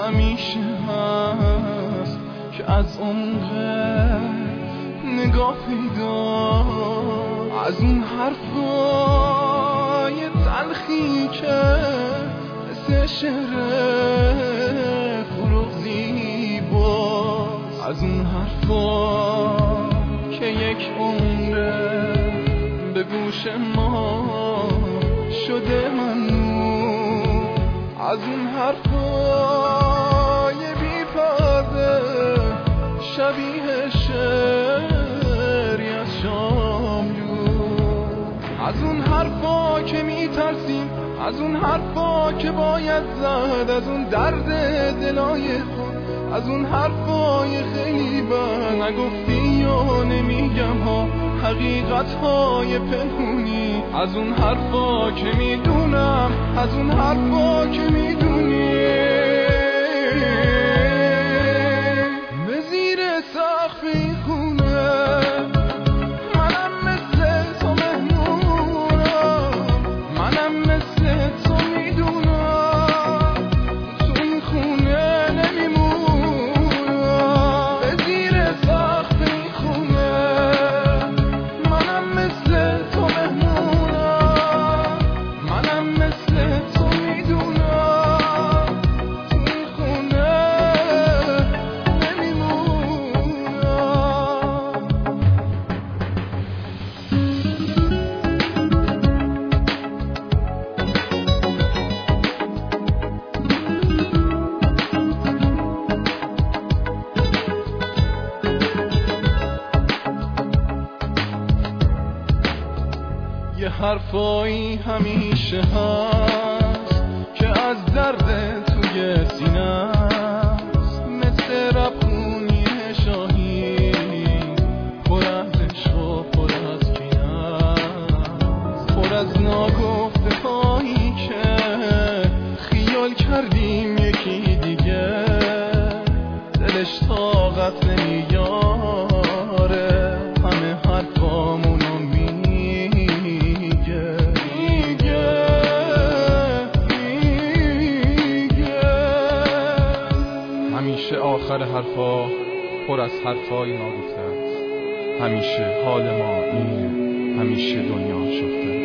همیشه هست که از عمق نگاه پیدا، از اون حرفای تلخی که مثل شعر فروغ زیبا، از اون حرفا که یک عمره به گوش ما شده ممنون، از اون حرفای بی پرده شبیه شعری از شاملو، از اون حرفا که میترسیم، از اون حرفا که باید زد، از اون درد دلای خود، از اون حرفای خیلی بد نگفتی یا نمیگم ها، حقیقت های پنهونی، از اون حرفا که میدونم، از اون حرفا که میدونی به زیر سقف این خونه منم مثل تو مهمونم، منم مثل تو میدونم تو این خونه نمیمونم، به زیر سقف این خونه منم مثل تو مهمونم، منم مثل تو میدونم تو این خونه یه حرفایی همیشه هست که از درد توی سینه‌ست، مثل ربخونی شاهی پر از عشق و پر از کینه‌ست، پر از ناگفته هایی که خیال کردیم یکی دیگه دلش طاقت نمیاره همه حرفامونو همیشه آخر حرفا پر از حرفای ناگفته است، همیشه حال ما اینه، همیشه دنیا شفته.